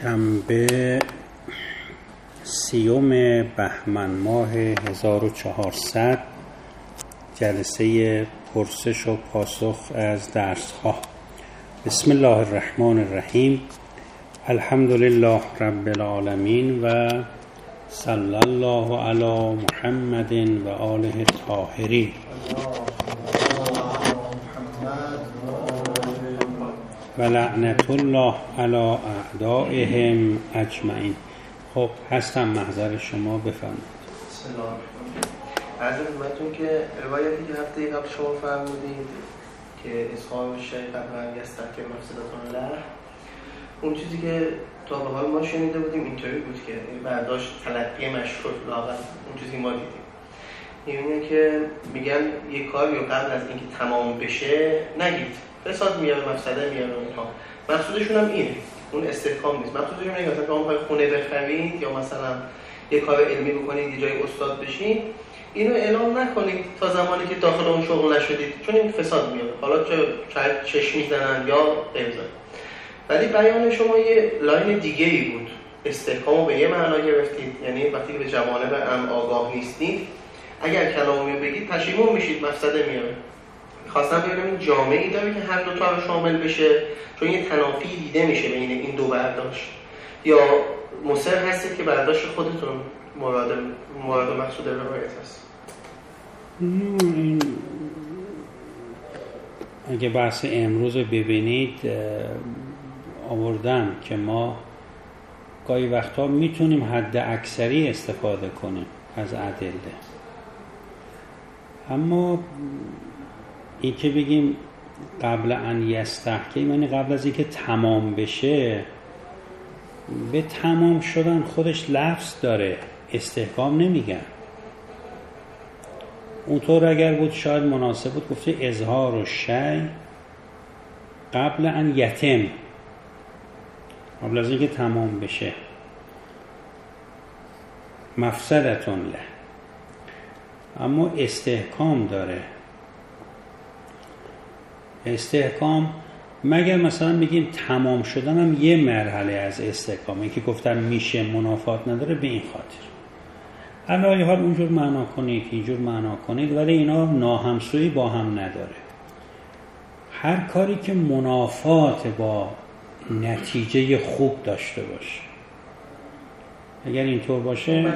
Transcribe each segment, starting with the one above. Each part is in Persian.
شنبه 30 بهمن ماه 1400 جلسه پرسش و پاسخ از درس‌ها. بسم الله الرحمن الرحیم. الحمد لله رب العالمین و صلی الله علی محمد و آله الطاهرین. و لعنت الله علی اعدائهم اجمعین. خب هستم محضر شما، بفرمایید. بسم الله الرحمن الرحیم. عرض خدمتتون که روایتی که هفته قبل شما فرمودید که اظهار شیء قبل ان یستحکم مفسدة له، اون چیزی که تا به حال ما شنیده بودیم اینطوری بود که برداشت تلقی مشهور لاغر اون چیزی ما دیدیم اینه که میگن یک کاری رو قبل از اینکه تمام بشه نگید، فساد میاره، مفسده میاره. اینها مقصودشون هم اینه، اون استحکام نیست. مقصودشون اینه مثلا شما خونه بخرید یا مثلا یه کار علمی بکنید، یه جای استاد بشین، اینو اعلام نکنید تا زمانی که داخل اون شغل نشدید، چون این فساد میاره. حالا شاید چشم میزنن یا غیر. ولی بیان شما یه لاین دیگه‌ای بود. استحکامو به یه معنا گرفتید، یعنی وقتی به جوانب آگاه نیستید اگر کلامی بگید پشیمون میشید، مفسده میاره. خواستم ببینم این جامعه‌ای داره که هر دو تا رو شامل بشه، چون یه تنافی دیده میشه بین این دو برداشت، یا مصر هستید که برداشت خودتون مراد و مقصود روایت هست؟ اگه بحث امروز ببینید آوردن که ما گاهی وقتا میتونیم حد اکثری استفاده کنیم از ادله، اما این که بگیم قبل ان یستحکم، یعنی قبل از اینکه تمام بشه. به تمام شدن خودش لفظ داره، استحکام نمیگن. اونطور اگر بود شاید مناسب بود گفته اظهار و شیء قبل ان یتم، قبل از اینکه تمام بشه. مفسدة له، اما استحکام داره. استحکام مگر مثلا بگیم تمام شدن هم یه مرحله از استحکامه که گفتم میشه، منافات نداره به این خاطر. علاوه حال اونجور معنا کنید اینجور معنا کنید، ولی اینا ناهمسویی با هم نداره. هر کاری که منافات با نتیجه خوب داشته باشه، اگر اینطور باشه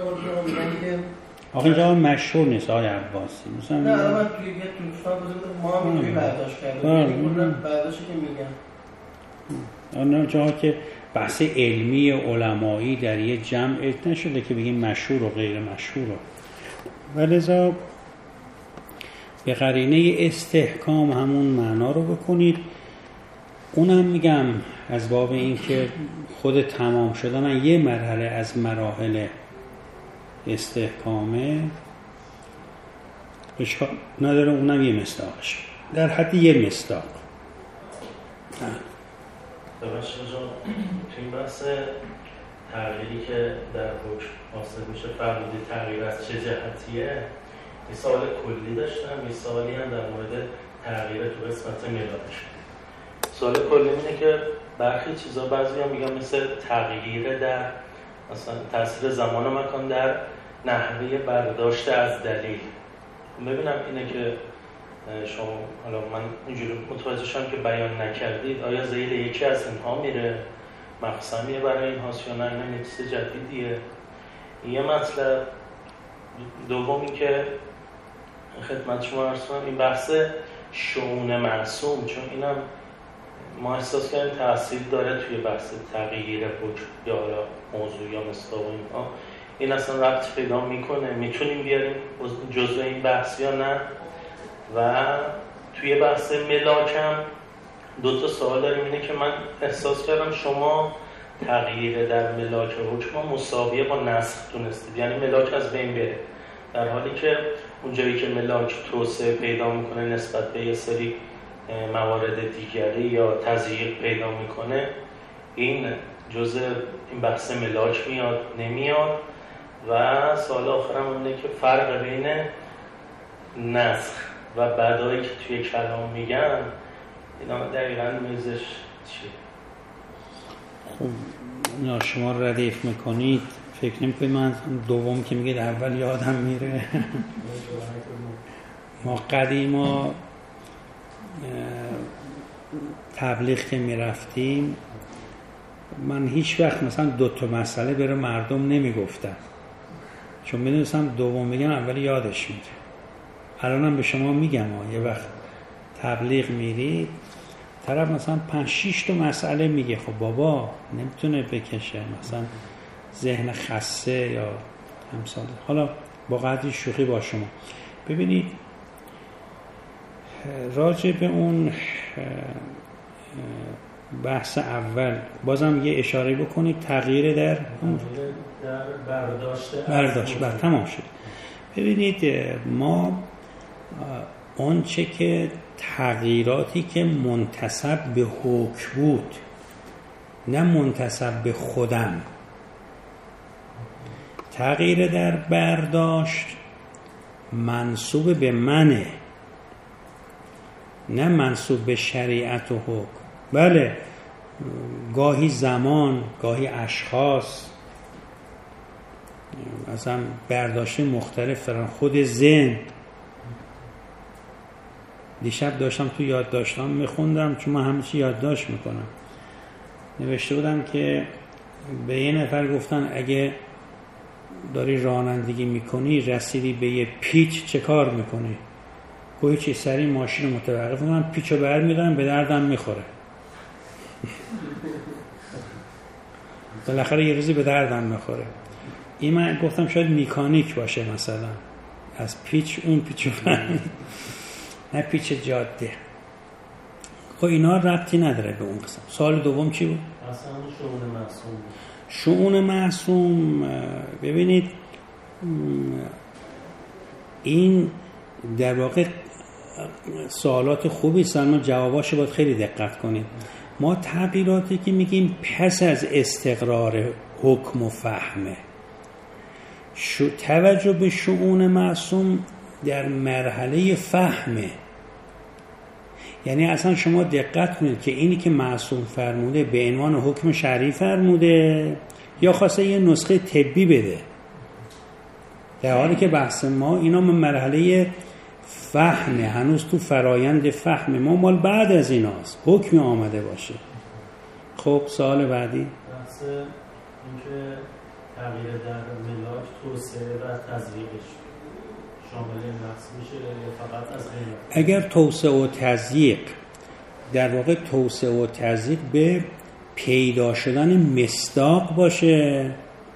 آقا اینجا مشهور نیست آقای عباسی مثلا نه الان توی یه دوستان بزرگ ما هم اینجوری برداشت کردیم، برداشتی که میگن آن جاها که بحث علمی علمایی در یه جمع نشده که بگیم مشهور و غیر مشهور، ولذا به قرینه استحکام همون معنا رو بکنید. اونم میگم از باب این که خود تمام شدن یه مرحله از مراحل استحکامه، اشکال نداره، اونم یه مصداقش در حد یه مصداق. ببخشید جان، تو این بحث تغییری که در حکم حاصل میشه فرمودید تغییر از چه جهتیه؟ یه سوال کلی داشتم، یه سوالی هم در مورد تغییر تو قسمت ملاک. سوال کلی اینه که برخی چیزا بعضی هم میگن مثل تغییر در مثلا تاثیر زمان و مکان در نحوه برداشت از دلیل. ببینم اینه که شما حالا من اینجوری متوجه شدم که بیان نکردید، آیا ذیل یکی از اینها میره مقسمیه برای این هاست یا نه؟ این چیز جدیدیه. یه مطلب دومی که خدمت شما عرض کنم، این بحث شؤون معصوم، چون اینم ما احساس کردیم تأثیر داره توی بحث تغییر حکم یا موضوع یا مصداق اینها. این اصلا ربط پیدا میکنه، میتونیم بیاریم جزء این بحث یا نه؟ و توی بحث ملاک هم دو تا سوال داریم. اینه که من احساس کردم شما تغییر در ملاک حکم مساویه با نسخ دونستید، یعنی ملاک از بین بره، در حالی که اونجایی که ملاک توسعه پیدا میکنه نسبت به یه سری موارد دیگری یا تضییق پیدا میکنه، این جزء این بحث ملاک میاد نمیاد؟ و سوال آخرم اینه که فرق بین نسخ و بدایی که توی کلام میگن اینا دقیقاً میزش چیه؟ خب شما ردیف میکنید، فکر نمی‌کنید من دوم که میگید اول یادم میره. ما قدیما تبلیغ که میرفتیم من هیچ وقت مثلا 2 مسئله برای مردم نمیگفتم، چون میدونستم دوم میگم اول یادش میره. الانم به شما میگم یه وقت تبلیغ میرید طرف مثلا 5-6 مسئله میگه، خب بابا نمیتونه بکشه، مثلا ذهن خسته یا همسال. حالا با قدری شوخی با شما ببینید راجع به اون بحث اول بازم یه اشاره بکنید، تغییر در برداشت. تمام شد. ببینید ما اون چه که تغییراتی که منتسب به حکم بود نه منتسب به خودم، تغییر در برداشت منسوب به منه نه منسوب به شریعت و حکم. بله گاهی زمان، گاهی اشخاص مثلا برداشت مختلف دارن. خود ذهن، دیشب داشتم تو یادداشتام میخوندم چون من همه چی یادداشت میکنم، نوشته بودم که به یه نفر گفتن اگه داری رانندگی میکنی رسیدی به یه پیچ چه کار میکنی؟ گویی چی؟ سریع ماشین متوقف کنم، پیچو برمیدارم، به دردم میخوره. بالاخره یه روزی به دردم میخوره. این من گفتم شاید میکانیک باشه، مثلا از پیچ اون پیچو برمید، نه پیچ جاده. خب اینا ربطی نداره به اون قسم. سوال دوم چی بود؟ اصلا شؤون معصوم. شؤون معصوم ببینید این در واقع سوالات خوبی است، اما جواباشو باید خیلی دقت کنید. ما تغییراتی که میگیم پس از استقرار حکم و فهمه، توجه به شؤون معصوم در مرحله فهمه. یعنی اصلا شما دقت کنید که اینی که معصوم فرموده به عنوان حکم شرعی فرموده یا خواسته یه نسخه طبی بده، در حالی که بحث ما اینا مرحله فهمه، هنوز تو فرایند فهمه. ما مال بعد از ایناست حکم آمده باشه. خب سوال بعدی بحث اینکه تغییر در ملاک توسعه و تضییقش شامل این بحث میشه یا فقط از غیر؟ اگر توسعه و تضییق، در واقع توسعه و تضییق به پیدا شدن مصداق باشه،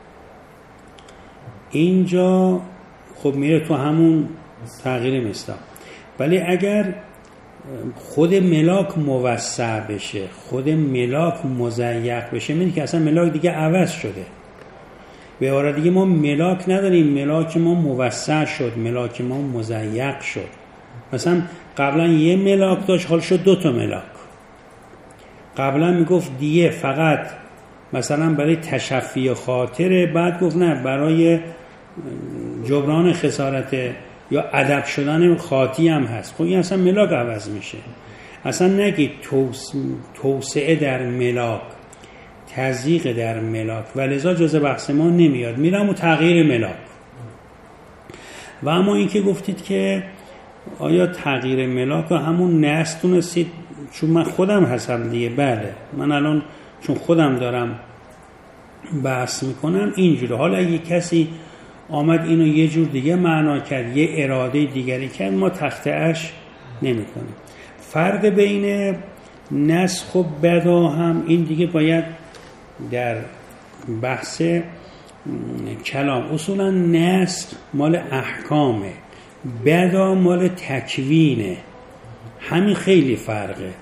اینجا خب میره تو همون تغییر مصداق. ولی اگر خود ملاک موسع بشه، خود ملاک مضیق بشه، میگه که اصلا ملاک دیگه عوض شده. به عبارت دیگه ما ملاک نداریم، ملاک ما موسع شد، ملاک ما مضیق شد. مثلا قبلا یه ملاک داشت، حال شد 2 ملاک. قبلا میگفت دیه فقط مثلا برای تشفی خاطره، بعد گفت نه برای جبران خسارت یا ادب شدن خاطی هم هست. خب این اصلا ملاک عوض میشه. اصلا نگید توسعه در ملاک، تضییق در ملاک، ولذا جزء بحث ما نمیاد، میرم و تغییر ملاک. و اما این که گفتید که آیا تغییر ملاک و همون نسل تونستید، چون من خودم هستم دیگه، بله من الان چون خودم دارم بحث میکنم اینجوری. حالا اگه کسی آمد اینو یه جور دیگه معنا کرد، یه اراده دیگری کرد، ما تخطئش نمی کنیم. فرق بین نسخ و بدا هم این دیگه باید در بحث کلام، اصولا نسخ مال احکامه، بدا مال تکوینه. همین خیلی فرقه.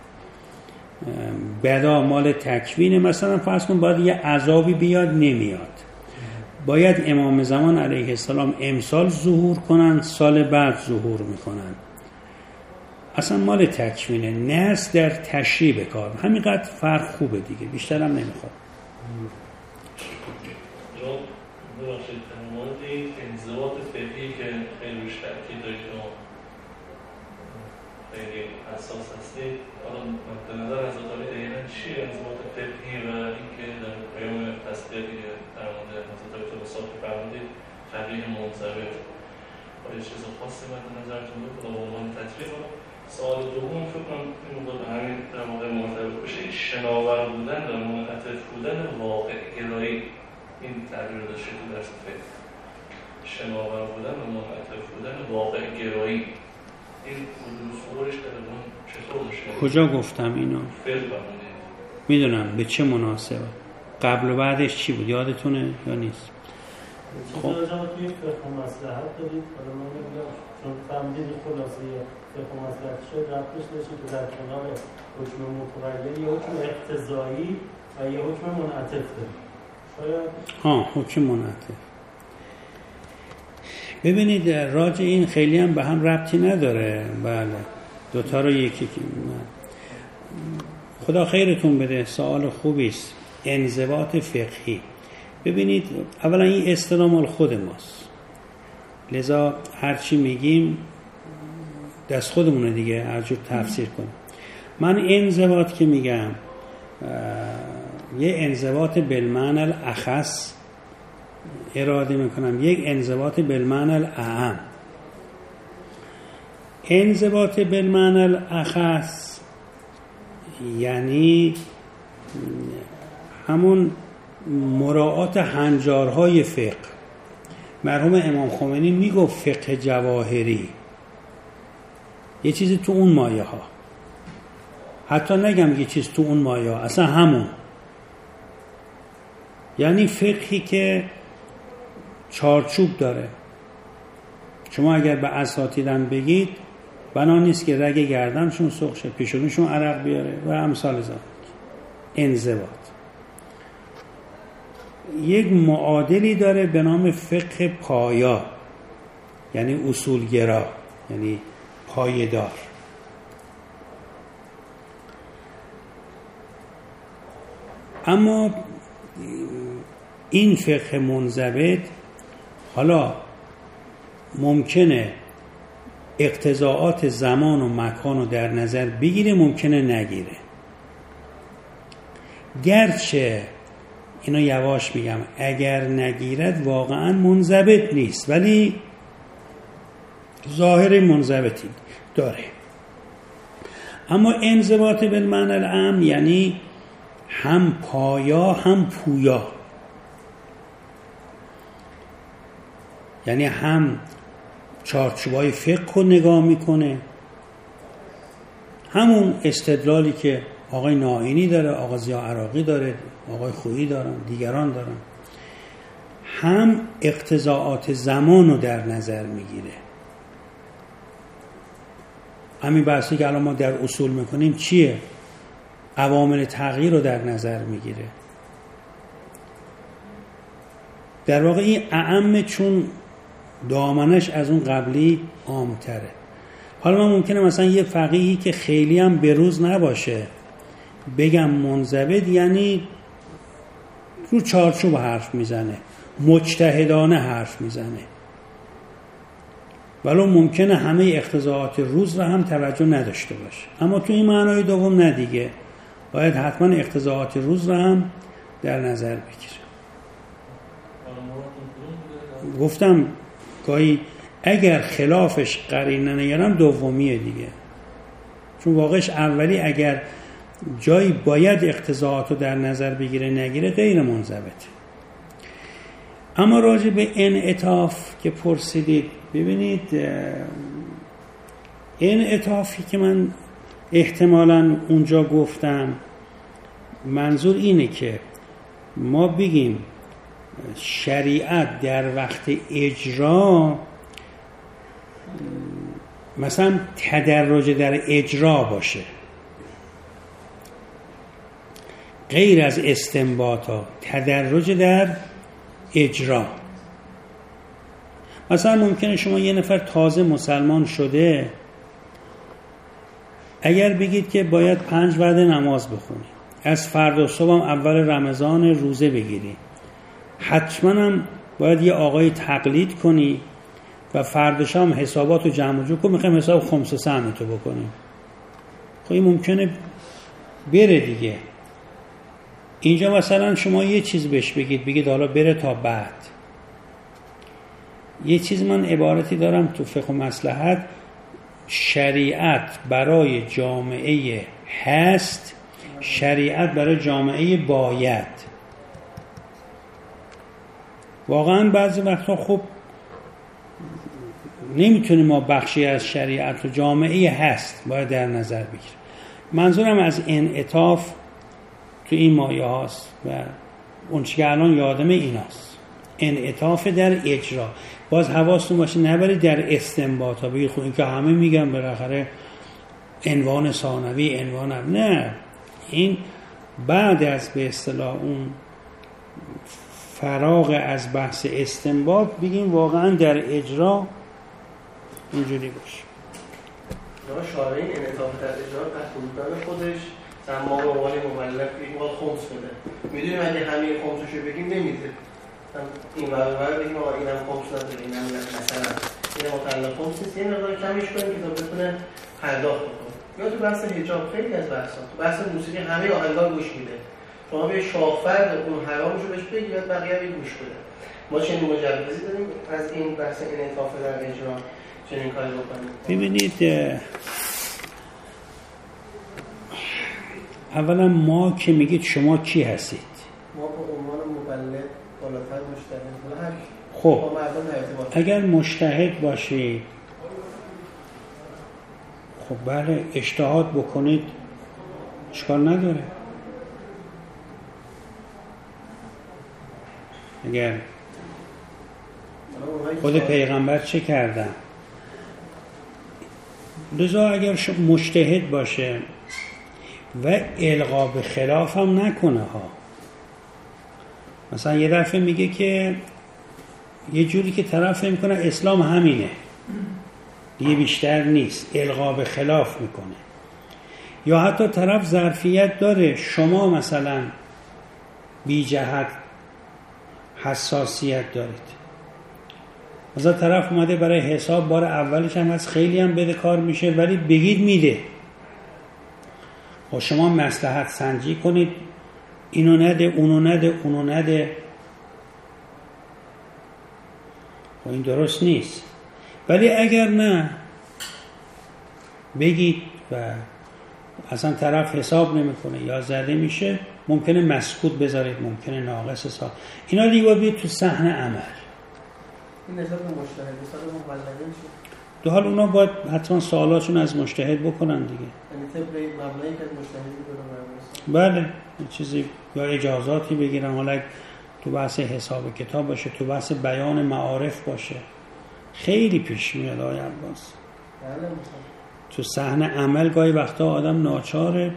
بدا مال تکوینه، مثلا فرض کن باید یه عذابی بیاد، نمیاد، باید امام زمان علیه السلام امسال ظهور کنن، سال بعد ظهور میکنن. اصلا مال تکوینه. نسخ در تشریع به کار. همینقدر فرق خوبه دیگه، بیشتر هم نمیخواد. ببخشید مورد این انضباط فقهی که خیلی روش تاکید دارید و خیلی حساس هستید، حالا به نظر حضرت عالی دقیقاً چیه انضباط فقهی و اینکه در فقیه منضبط آیا چیز خاصی مد نظرتون بود به عنوان تطبیق؟ سوال دوم فکر کنم این موقع به همین در واقع منضبط باشه، شناور بودن و منعطف بودن واقع گرایی، این تعبیر داشته تو درس فقه، شناور بودن و منعطف بودن واقع گرایی، این دروس درمون چطور میشه؟ کجا گفتم اینو؟ فقه بمونه. میدونم به چه مناسبه، قبل و بعدش چی بود یادتونه یا نیست؟ خب راجع به توی فقه مصلحت دارید، حالا من نمیدونم چون فهمیدید خلاصه فقه مصلحت شد ربطش داشتید که در کنار حکم متغیر یه حکم اقتضایی و یه حکم منعطف دارید. حکم منعطف. ببینید راجع این خیلی هم به هم ربطی نداره. بله دوتا رو یکی خدا خیرتون بده، سوال خوبی است. انضباط فقهی، ببینید اولا این اصطلاح مال خود ماست، لذا هرچی میگیم دست خودمونه دیگه، هر جور تفسیر کنیم. من انضباط که میگم یه انضباط بالمعنی الاخص اراده میکنم، یک انضباط بالمعنی الاعم. انضباط بالمعنی الاخص یعنی همون مراعات هنجارهای فقه. مرحوم امام خمینی میگفت فقه جواهری، یه چیزی تو اون مایه ها، حتی نگم یه چیز تو اون مایه ها، اصلا همون، یعنی فقهی که چارچوب داره. شما اگر به اساتیدم بگید بنا نیست که رگ گردنشون سرخ شه، پیشونیشون عرق بیاره و امثال ذالک. انضباط یک معادلی داره به نام فقه پایا، یعنی اصولگرا، یعنی پایدار. اما این فقه منضبط حالا ممکنه اقتضاعات زمان و مکان رو در نظر بگیره، ممکنه نگیره. گرچه اینو یواش میگم، اگر نگیرد واقعا منضبط نیست، ولی ظاهر منضبطی داره. اما انضباط بالمعنی العام یعنی هم پایا هم پویا، یعنی هم چارچوبای فقه رو نگاه میکنه، همون استدلالی که آقای نائینی داره، آقای ضیاء عراقی داره، آقای خویی دارن، دیگران دارن، هم اقتضاعات زمان رو در نظر میگیره. همین بحثی که الان ما در اصول میکنیم چیه؟ عوامل تغییر رو در نظر میگیره. در واقع این اعم، چون دامنش از اون قبلی عامتره. حالا من ممکنه مثلا یه فقیهی که خیلی هم بروز نباشه بگم منضبط یعنی رو چارچوب حرف میزنه، مجتهدانه حرف میزنه، ولو ممکنه همه اقتضاعات روز رو هم توجه نداشته باشه. اما تو این معنای دوم نه دیگه، باید حتما اقتضاعات روز رو هم در نظر بگیره. گفتم گاهی اگر خلافش قرینه نگرم دومیه دیگه، چون واقعش اولی اگر جایی باید اقتضاعات رو در نظر بگیره نگیره غیر منضبطه. اما راجع به انعطاف که پرسیدید، ببینید انعطافی که من احتمالاً اونجا گفتم منظور اینه که ما بگیم شریعت در وقت اجرا مثلا تدرج در اجرا باشه، غیر از استنباط ها، تدرج در اجرا. مثلا ممکنه شما یه نفر تازه مسلمان شده، اگر بگید که باید 5 وعده نماز بخونی، از فردا صبح هم اول رمضان روزه بگیری، حتما هم باید یه آقای تقلید کنی و فرداش هم حساباتو جمع جو کن، میخوایم حساب خمس و سهمتو بکنیم. خب این ممکنه بره دیگه. اینجا مثلا شما یه چیز بهش بگید حالا بره تا بعد، یه چیز من عبارتی دارم تو فقه و مصلحت، شریعت برای جامعه هست، شریعت برای جامعه باید. واقعا بعضی وقتا خب نمیتونیم ما بخشی از شریعت و جامعه هست باید در نظر بگیریم. منظورم از انعطاف تو این مایه هاست و اون چی که الان یادم ایناست، انعطاف در اجرا. باز حواستون باشه نبرید در استنباط ها بگید خود این که همه میگن بالاخره عنوان ثانوی عنوان هم. نه، این بعد از به اصطلاح اون فراغ از بحث استنباط بگیم واقعا در اجرا اینجوری باشه. شارع این انعطاف در اجرا قطع بودن خودش ما به عنوان مبلغ این باید خمس بده. میدونیم اگه همه خمسشو بگیم نمیده. این برابر بگیم آقا اینم خمس نداره، اینم مثلا اینم مطلق خمس نیست، یه مقدار کمیش کنیم که تا بتونه پرداخت بکنه. یا تو بحث حجاب خیلی از بحثا، تو بحث موسیقی همه آهنگار گوش میده. شما به شاهفرد اون حرامشو بهش بگید بقیه به گوش بده. ما چنین مجوزی داریم از این بحث انعطاف در اجرا چنین کاری بکنیم. ببینید اولا ما که میگید شما کی هستید؟ ما به عنوان مبلغ بالاتر مجتهد. خب اگر مجتهد باشید خب بله اجتهاد بکنید اشکال نداره. اگر خود پیغمبر چه کردن؟ لذا اگر مجتهد باشه و القا به خلاف هم نکنه ها، مثلا یه دفعه میگه که یه جوری که طرف فهم کنه اسلام همینه دیگه بیشتر نیست، القا به خلاف میکنه. یا حتی طرف ظرفیت داره، شما مثلا بی جهت حساسیت دارید، مثلا طرف اومده برای حساب بار اولش هم از خیلی هم بده کار میشه ولی بگید میده، و شما مصلحت سنجی کنید اینو نده اونو نده اونو نده، و این درست نیست. ولی اگر نه بگید و اصلا طرف حساب نمیکنه یا زده میشه، ممکنه مسکوت بذارید، ممکنه ناقص حساب، اینا دیگه باید بیاد تو صحن عمل. این نسبت به مجتهد نسبت به مبلغین چیه؟ دو حال اونا باید حتما سوالاتشون از مجتهد بکنن دیگه. یعنی طبق این مبلغی که مجتهد میکنه بله چیزی یا اجازاتی بگیرن، حالا تو بحث حساب کتاب باشه، تو بحث بیان معارف باشه، خیلی پیش میاد آقای عباس. بله. تو صحنه عمل گاهی وقتا آدم ناچار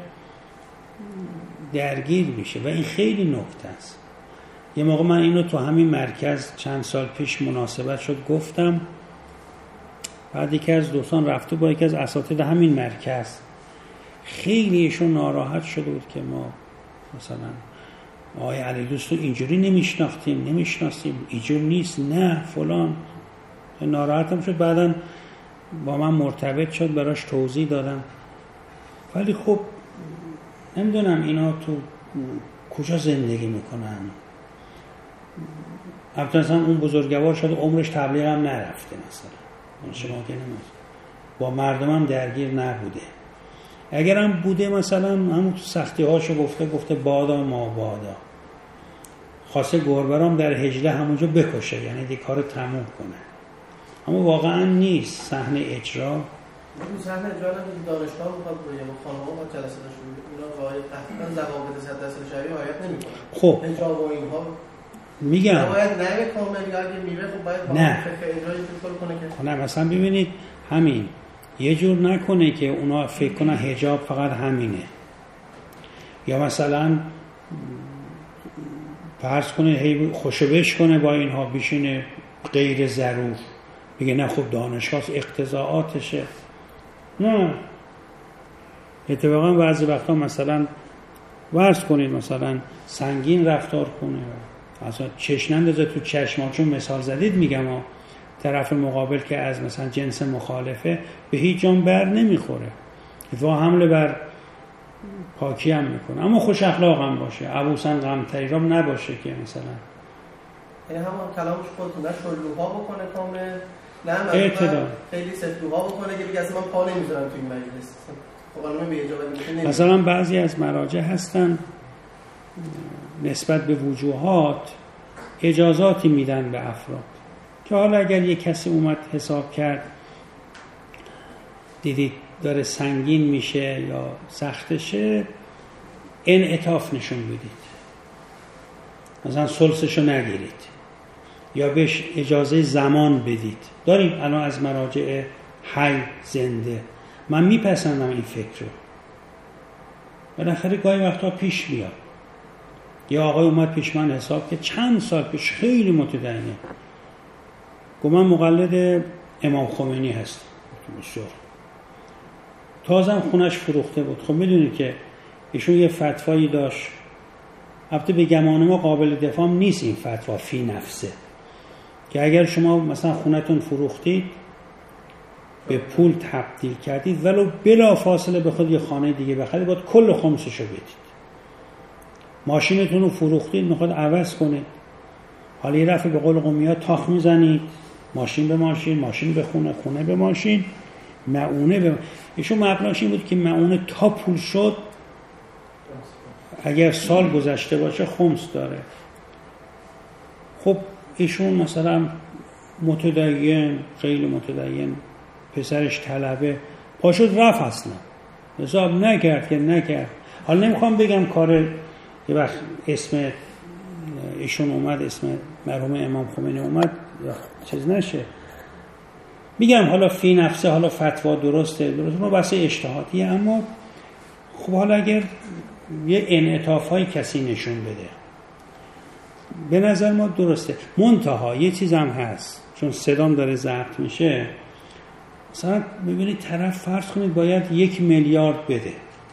درگیر میشه و این خیلی نکته است. یه موقع من اینو تو همین مرکز چند سال پیش مناسبت شد گفتم، بعد یکی از دوستان رفته با یکی از اساتید همین مرکز، خیلی ایشون ناراحت شده بود که ما مثلا آقای علی دوستو اینجوری نمیشناسیم، اینجور نیست، نه فلان. ناراحتم شد، بعدم با من مرتبط شد، براش توضیح دادم. ولی خب نمیدونم اینا تو کجا زندگی میکنن. مثلا اون بزرگوار شده عمرش تبلیغ هم نرفته، مثلا شما که با مردم هم درگیر نبوده. اگر هم بوده مثلا همون تو سختی هاشو گفته بادا ما بادا، خواسته گربرام در هجله همونجا بکشه، یعنی دی کار تموم کنه. اما واقعا نیست. صحنه اجرا اون صحنه اجرا هم دانشگاه میخواد بگه با خانم‌ها با جلسه داشتن، اونا قاعده قطعا ضوابط 100% شرعی رعایت نمی‌کنه. خب حجاب و اینها میگم باید نه کامل یا اگه میوه خب باید نه فکر اجرایی کنه که نه. مثلا ببینید همین یه جور نکنه که اونا فکر کنن حجاب فقط همینه، یا مثلا فرض کنه هی خوشبش کنه با اینها بشینه غیر ضرور بگه نه خب دانشگاه اقتضاعاتشه. نه، اتفاقا بعضی وقتا مثلا فرض کنید مثلا سنگین رفتار کنه، اصلا چشم نندازه تو چشم، چون مثال زدید میگم طرف مقابل که از مثلا جنس مخالفه به هیچ جان بر نمیخوره، اتفاقا حمله بر پاکی هم میکنه، اما خوش اخلاق هم باشه، عبوسن غمتری را نباشه که مثلا یعنی همون کلامش خودتون نه شلوغا بکنه کامل، نه اعتدال، خیلی سفتوها بکنه که دیگه اصلا من پا نمیذارم تو این مجلس. قانون به اجازه مثلا بعضی از مراجع هستن نسبت به وجوهات اجازاتی میدن به افراد که حالا اگر یک کسی اومد حساب کرد دیدید داره سنگین میشه یا سختشه، انعطاف نشون بدید، مثلا ثلثشو نگیرید یا بهش اجازه زمان بدید. داریم الان از مراجع حی زنده، من میپسندم این فکر رو، بالاخره گاهی وقتا پیش میاد. یا آقای اومد پیش من حساب که چند سال پیش خیلی متدینه، گفت من مقلد امام خمینی هستم، تازم خونش فروخته بود. خب میدونید که ایشون یه فتوایی داشت، البته به گمان ما قابل دفاع نیست این فتوا فی نفسه، که اگر شما مثلا خونتون فروختید به پول تبدیل کردید ولو بلا فاصله به خود یه خانه دیگه بخرید، باید کل خمسشو بدید. ماشینتون رو فروختید میخواد عوض کنید، حالا یه دفعه به قول قومی‌ها تاخ میزنید، ماشین به ماشین، ماشین به خونه، خونه به ماشین، معونه به ایشون مبناش این بود که معونه تا پول شد اگر سال گذشته باشه خمس داره. خب ایشون مثلا متدین، خیلی متدین، پسرش طلبه، پاشد رفت، اصلا حساب نکرد. حالا نمیخوام بگم کار یه وقت اسم ایشون اومد، اسم مرحوم امام خمینی اومد چیز نشه، میگم حالا فی نفسه، حالا فتوا درسته ما بحث اجتهادیه، اما خب حالا اگر یه انعطاف های کسی نشون بده به نظر ما درسته. منتها یه چیز هم هست، چون صدام داره ضبط میشه، مثلا ببینید طرف فرض کنید باید 1 میلیارد بده،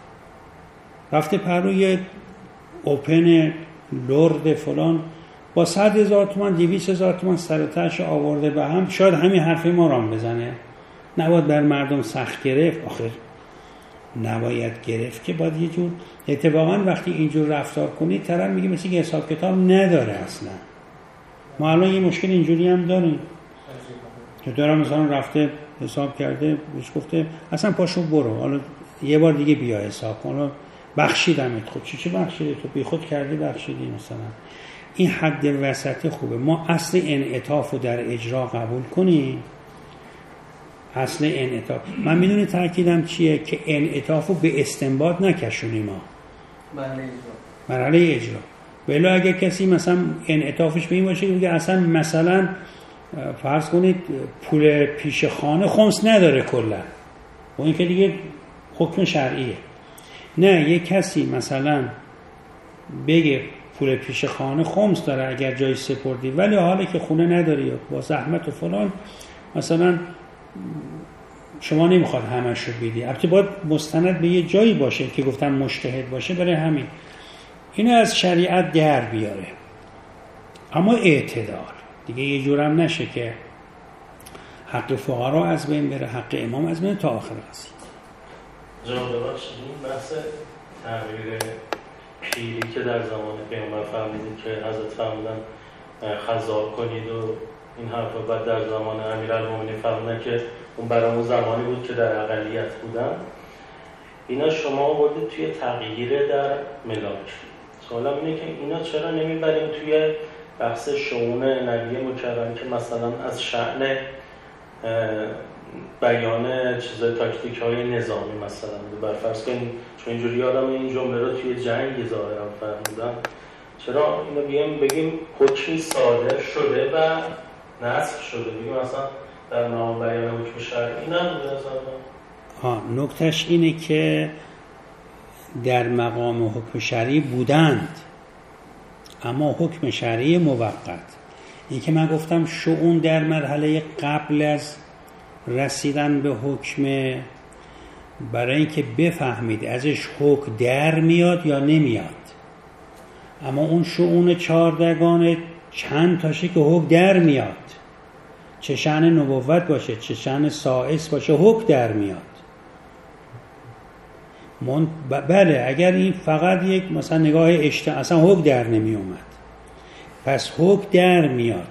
رفته پروی اوپن لرد فلان با 100,000 تومان 200,000 تومان سرتاش آورده به هم، شاید همین حرفی ما رام بزنه. نباید بر مردم سخت گرفت، آخر نباید گرفت که باید یه جور اتفاقا وقتی اینجور رفتار کنید طرف میگه مثل که حساب کتاب نداره اصلا. ما الان یه مشکل اینجوری هم داریم که دارم مثلا رفته حساب کرده بهش گفته اصلا پاشو برو، حالا یه بار دیگه بیا حساب کن، حالا بخشیدمت. خب چی بخشیدی تو؟ بی خود کردی بخشیدی. مثلا این حد وسطی خوبه. ما اصل انعطاف رو در اجرا قبول کنیم، اصل انعطاف. من میدونی تاکیدم چیه؟ که انعطاف رو به استنباط نکشونیم ما مرحله اجرا. ولی اگه کسی مثلا انعطافش به این باشه که اصلا مثلا فرض کنید پول پیش خانه خمس نداره کلا، و این که دیگه حکم شرعیه. نه، یه کسی مثلا بگه پول پیش خانه خمس داره اگر جای سپردی، ولی حالا که خونه نداری یا با زحمت و فلان مثلا شما نمیخواد همش رو بدی، البته باید مستند به یه جایی باشه که گفتن مجتهد باشه، برای همین اینو از شریعت در بیاره. اما اعتدال دیگه یه جورم نشه که حق فقرا از بین بره، حق امام از بین تا آخر قضیه. جناب ببخشید، این بحث تغییر پیری که در زمان پیامبر فرمودید که حضرت فرمودن خضاب کنید و این حرفا، بعد در زمان امیرالمومنین فرمودن که اون برامون زمانی بود که در اقلیت بودن، اینا شما آوردید توی تغییر در ملاک. سوالم اینه که اینا چرا نمیبریم توی بحث شؤون نبی مکرم که مثلا از شأن بیان چیزای تاکتیک‌های نظامی مثلا برفرض کنیم، چون اینجوری آدم این جمله رو توی جنگ ظاهرا فرمودن، چرا اینو بیایم بگیم حکمی صادر شده و نسخ شده، بگیم مثلا در مقام بیان حکم شرعی نبوده اصلا؟ نکتهش اینه که در مقام حکم شرعی بودند، اما حکم شرعی موقت. این که من گفتم شؤون در مرحله قبل از رسیدن به حکم، برای اینکه بفهمید ازش حکم در میاد یا نمیاد. اما اون شؤون 14 چند تاشه که حکم در میاد، چه شأن نبوت باشه چه شأن سائس باشه حکم در میاد. بله اگر این فقط یک مثلا نگاه اصلا حکم در نمی اومد. پس حکم در میاد.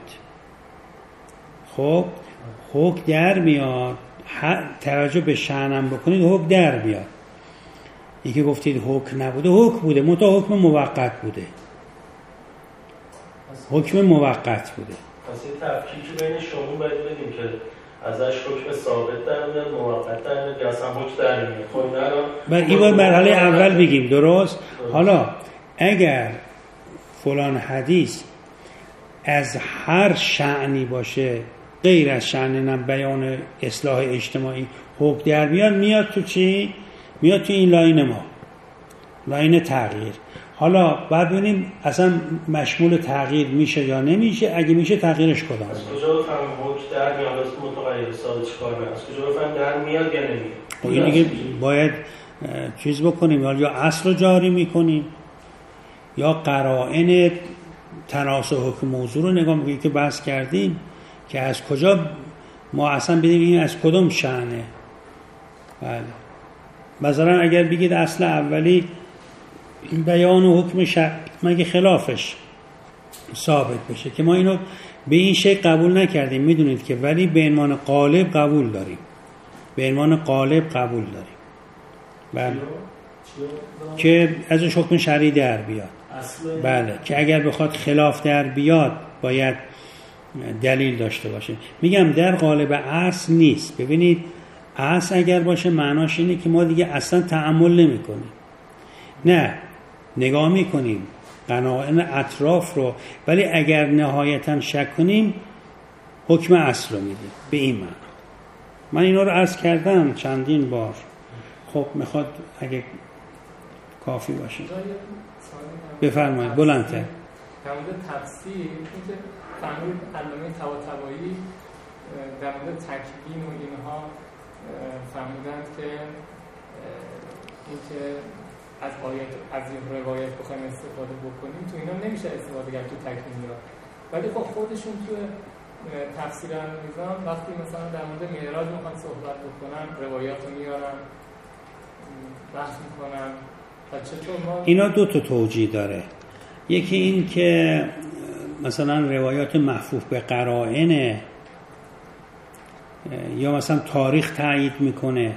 خب حکم در میاد، توجه به شأنم بکنید، حکم در میاد. یکی گفتید حکم نبوده، حکم بوده، منتها حکم موقت بوده، حکم موقت بوده. پس این تفکیک بین شمول باید بدیم که ازش حکم ثابت در میاد، موقت در میاد، یا اصلا حکم در میاد. خب این باید مرحله اول بگیم، درست؟ حالا اگر فلان حدیث از هر شأنی باشه غیر از شأن بیان اصلاح اجتماعی حکم در میاد، میاد تو چی؟ میاد تو این لاین ما، لاین تغییر. حالا بعد ببینیم اصلا مشمول تغییر میشه یا نمیشه، اگه میشه تغییرش کدام؟ از کجا بفهم حکم در میاد از متغیر ثابت چیکار کنه؟ از کجا بفهم در میاد یا نمیاد؟ این دیگه باید چیز بکنیم، یا اصل رو جاری میکنیم یا قرائن تناسب حکم موضوع رو نگاه میکنیم که بحث کردیم که از کجا ما اصلا بدیم این از کدوم شأنه. بله مثلا اگر بگید اصل اولی بیان و حکم شرع مگه خلافش ثابت بشه، که ما اینو به این شکل قبول نکردیم، میدونید که، ولی به عنوان قالب قبول داریم، به عنوان قالب قبول داریم. بله که ازش حکم شرعی در بیاد. بله که اگر بخواد خلاف در بیاد باید دلیل داشته باشه. میگم در قالب اصل نیست. ببینید اصل اگر باشه معناش اینه که ما دیگه اصلا تأمل نمی کنیم، نه نگاه میکنیم قرائن اطراف رو، ولی اگر نهایتا شک کنیم حکم اصل رو میدیم به این معنی. من اینا رو عرض کردم چندین بار. خب میخواد اگه کافی باشه بفرمایید بلندتر. در مورد تفسیر اینکه فهمید علامه طباطبایی در مورد تکوین و اینها فهمیدند که اینکه از آیات از این روایت بخوایم استفاده بکنیم تو اینا نمیشه استفاده کرد تو تکوینیا، ولی خب خودشون تو تفسیر المیزان وقتی مثلا در مورد معراج میخوان صحبت بکنن روایات رو میارن بحث میکنن. اینا دو تا توجیه داره. یکی این که مثلا روایات محفوف به قرائنه، یا مثلا تاریخ تایید میکنه،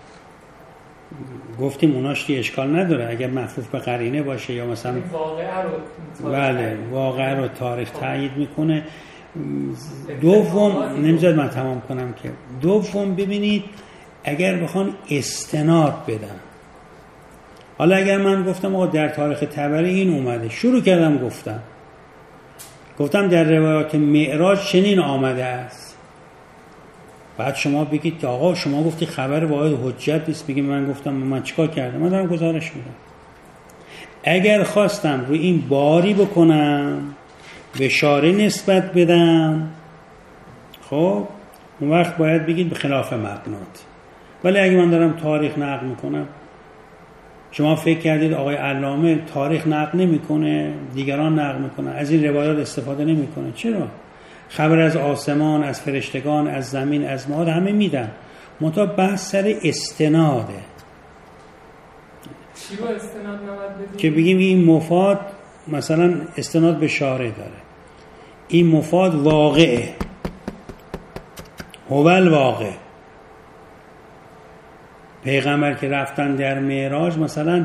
گفتیم اوناش دیگه اشکال نداره اگر محفوف به قرینه باشه، یا مثلا بله واقعه رو تاریخ تایید میکنه. دوم نمیذارد من تمام کنم که دوم ببینید اگر بخوان استناد بدن، حالا اگر من گفتم آقا در تاریخ طبری این اومده، شروع کردم گفتم در روایات معراج چنین آمده است، بعد شما بگید که آقا شما گفتی خبر واحد حجت نیست، بگید من گفتم من چیکار کردم؟ من دارم گزارش میدم. اگر خواستم روی این باری بکنم، بشاره نسبت بدم، خب اون وقت باید بگید به خلاف مبنات. ولی اگه من دارم تاریخ نقل میکنم، شما فکر کردید آقای علامه تاریخ نقل نمیکنه، دیگران نقل میکنن، از این روایات استفاده نمیکنه؟ چرا؟ خبر از آسمان، از فرشتگان، از زمین، از ماد همه میدن، منتها بحث سر استناده. چی رو استناد نباید بدیم؟ که بگیم این مفاد مثلا استناد به شارع داره، این مفاد واقعه، هوال واقع. پیغمبر که رفتن در معراج مثلا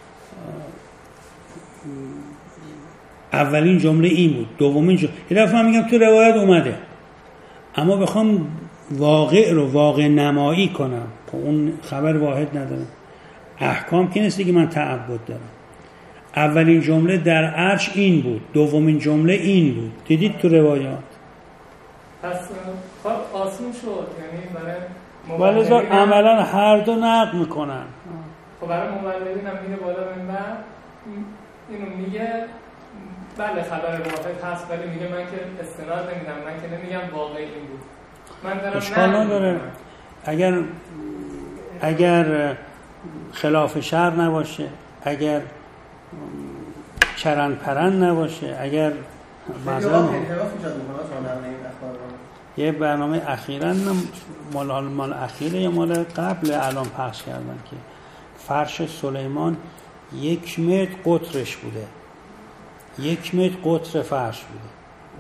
اولین جمله این بود، دومین جمله یه دفعه من میگم تو روایت اومده، اما بخوام واقع رو واقع نمایی کنم اون خبر واحد ندارم، احکام که نیست که من تعبد دارم. اولین جمله در عرش این بود، دومین جمله این بود، دیدید تو روایات. پس آسون شد، یعنی برای ولذا عملا هر دو نقل میکنن. خب برای مولدین هم میره بالا منبر اینو میگه بله خبر واحد هست، ولی میگه من که استناد نمیدم، من که نمیگم واقعی این بود، من دارم اشکال نداره اگر خلاف شرع نباشه، اگر چرن پرن نباشه، اگر مثلا یه برنامه اخیراً مال اخیره یا مال قبل الان پخش کردن که فرش سلیمان 1 متر قطرش بوده، 1 متر قطر فرش بوده،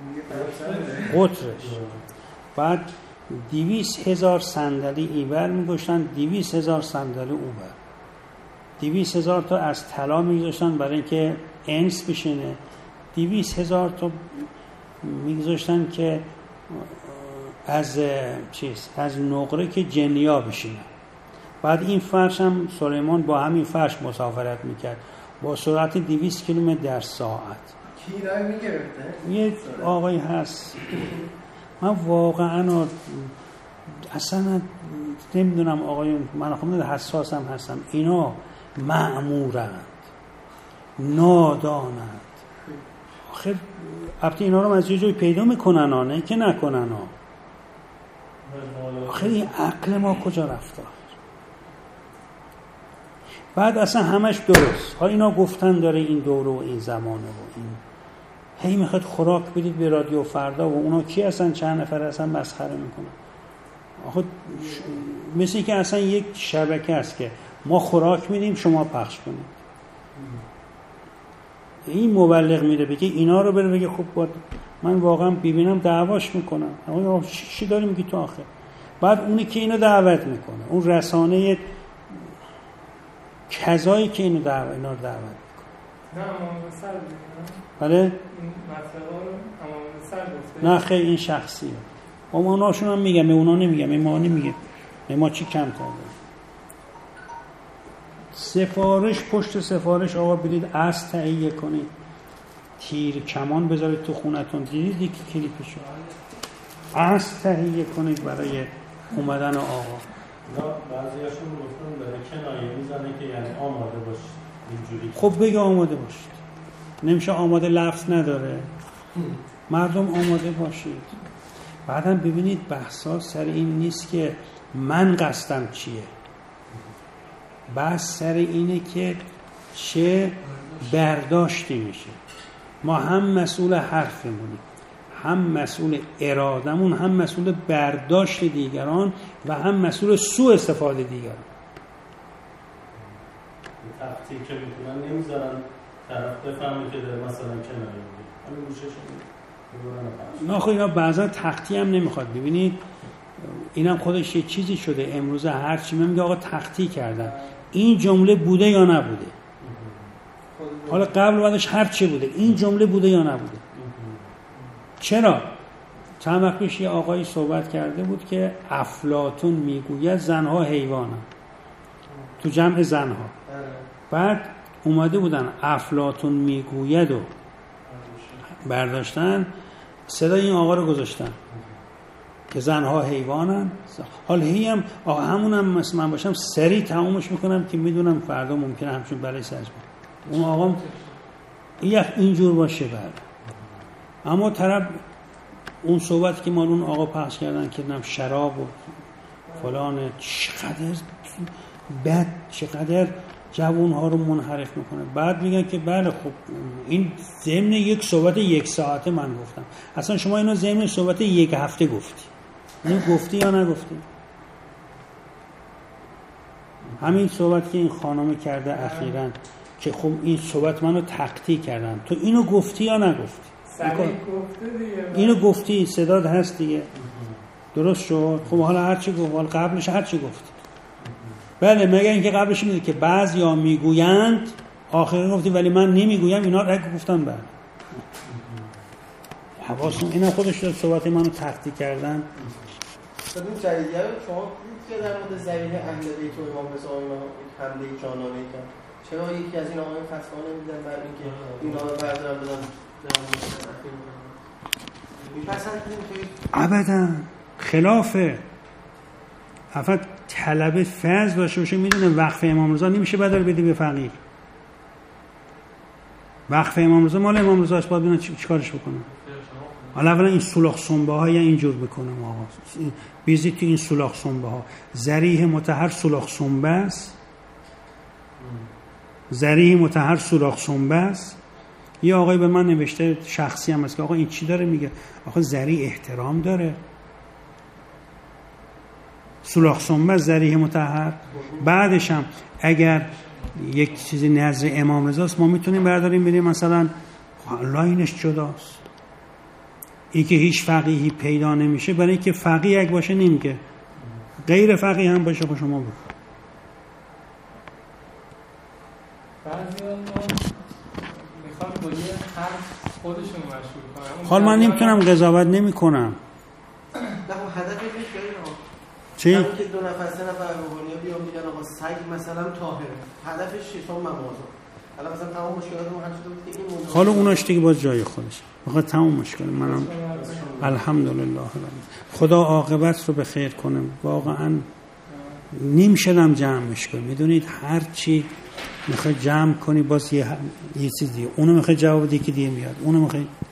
قطرش. بعد 200,000 صندلی اینور میگذاشتن، 200,000 صندلی اونور، 200,000 تا از طلا میگذاشتن برای اینکه انس بشینه، 200,000 تا میگذاشتن که از نقره که جنیا بشینه. بعد این فرش هم سلیمان با همین فرش مسافرت میکرد با سرعت 200 کیلومتر در ساعت. کرایه میگرفته؟ یه آقایی هست، من واقعا اصلا نمیدونم آقایون، من خودم حساسم هستم، اینا مأمورند، نادانند. آخر البته اینا رو از یه جایی پیدا میکنن ها، نه که نکنن ها. آخر این عقل ما کجا رفته؟ بعد اصلا همش درست. ها اینا گفتن داره این دوره و این زمانه و این هی میخواد خوراک بدید به رادیو فردا و اونا کی هستن؟ چند نفر هستن مسخره میکنن. آخه مثل که اصلا یک شبکه است که ما خوراک میدیم شما پخش کنید. این مبلغ میره بگه اینا رو بره بگه خب من واقعا ببینم دعواش میکنم. اما چی داری میگی تو آخه؟ بعد اونی که اینو دعوت میکنه، اون رسانه کذایی که اینا رو دعوت میکنه. نه امام سر بگه. بله؟ این مطلبا رو امام سر گفته. نه خیلی این شخصیه. اوناشون هم میگم، به اونا نمیگم، ما نمیگم. ما چی کم کرده؟ سفارش پشت سفارش آقا برید اسب تهیه کنید، تیر کمان بذارید تو خونتون. دیدید یکی کلیپشو اسب تهیه کنید برای اومدن آقا. بعضیاشون گفتن داره کنایه میزنه که یعنی آماده باشید اینجوری. خب بگه آماده باشید، نمیشه آماده لفظ نداره. مردم آماده باشید. بعدم ببینید بحثا سر این نیست که من قصدم چیه، بحث سر اینه که چه برداشتی میشه. ما هم مسئول حرفمونیم، هم مسئول ارادمون، هم مسئول برداشت دیگران و هم مسئول سوء استفاده دیگران. تفتی که میکنن نمیذارن طرف بفهمه که داره مثلا کنایه میگه. همین گوششون نه خب اینا بعضا تختی هم نمیخواد. ببینید اینم خودش یه چیزی شده امروزه، هرچی من میگه آقا تختی کردن، این جمله بوده یا نبوده؟ حالا قبل و بعدش هر چی بوده، این جمله بوده یا نبوده؟ چرا؟ چند وقت پیش یه آقایی صحبت کرده بود که افلاطون میگوید زنها حیوانن، تو جمع زنها. بعد اومده بودن افلاطون میگوید و برداشتن صدای این آقا رو گذاشتن که زنها حیوانن. حالا هی هم آقا همونم مثل من باشم سریع تمومش میکنم که میدونم فردا ممکنه همچون برای سرش بود اون آقا اینجور باشه. بعد اما طرف اون صحبت که مال اون آقا پخش کردن که نم شراب و فلان، چقدر بد، چقدر جوانها رو منحرف میکنه. بعد میگن که بله خب این ضمن یک صحبت 1 ساعته من گفتم. اصلا شما اینو ضمن صحبت 1 هفته گفتی. اینو گفتی یا نگفتی؟ همین صحبت که این خانم کرده اخیراً که خب این صحبت منو تقطیع کردن، تو اینو گفتی یا نگفتی؟ اینو گفتی، صدات هست دیگه، درست شد. خب حالا هرچی گفت، حالا قبلش هرچی گفتی. بله مگر اینکه قبلش میگه که بعضیا میگویند، آخر گفتی ولی من نمیگویم، اینا رو گفتم. بله حواسون اینا خودش رو صحبت منو تقطیع کردن. خب این جدیدیه رو شما که در مورد ضریح اهل بیت و امام رضا اینا حمله جانانه کرد، چرا یکی از این آقایون فتوا نمیدن بر اینکه اینا رو بردارن بدن ابدا خلافه. افت طلب فرض باشه باشه میدونه وقف امام رضا نمیشه بدل بدی به فقیر. وقف امام رضا مال امام رضا است، باید ببینن چیکارش بکنه. حالا اولا این سولاخ سنبه ها یا اینجور بکنه آقا بیزی تو این سولاخ سنبه ها. ذریح مطهر سولاخ سنبه است، ذریح مطهر سولاخ سنبه است. یه آقای به من نوشته شخصی هم است که آقا این چی داره میگه؟ آقا ذریح احترام داره، سولاخ سنبه ذریح مطهر. بعدش هم اگر یک چیزی نظر امام رضا است ما میتونیم برداریم بریم مثلا لاینش جداست. این که هیچ فقیهی پیدا نمیشه، برای اینکه فقیه یک باشه نمیگه، غیر فقیه هم باشه با شما بگو. بعضی ها میخوان با یه حرف خودشون مشهور کنم. حال من نمیتونم قضاوت نمی کنم. نه هدفش نیست چی؟ که 2 نفر 3 نفر روحانی‌ها بیان بگن آقا سگ مثلا طاهره. هدفش چیه؟ ممازه. حالا مثلا تمام مشکلات ما حل شده بود که این حالا اوناش دیگه باز جای خودش. واقعا تمام مشکل منم الحمدلله خدا عاقبت رو به خیر کنه. واقعا نمیشدم جمعش کنم. میدونید هر چی میخوای جمع کنی باز یه چیزی، اونو میخوای جواب بدی که دیگه میاد، اونو میخوای